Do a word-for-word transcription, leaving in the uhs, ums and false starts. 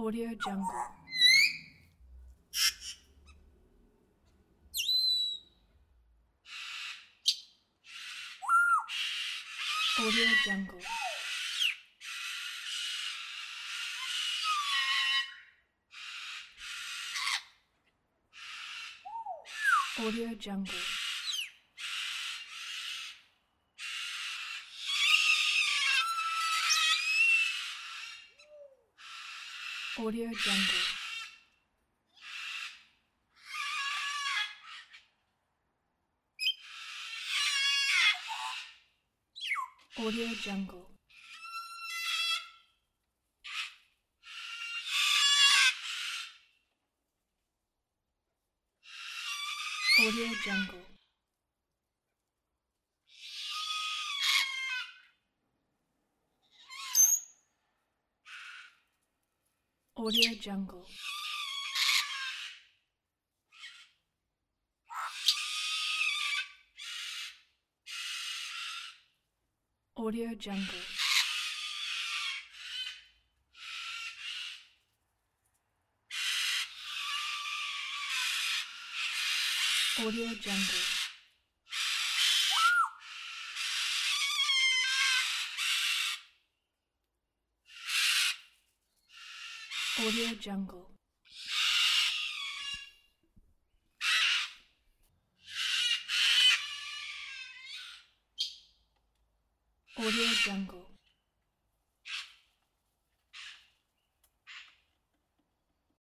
Audio Jungle. Audio Jungle. Audio Jungle. Audio Jungle. Audio Jungle. Audio Jungle. Audio Jungle. Audio Jungle. Audio Jungle. Audio Jungle. Audio Jungle.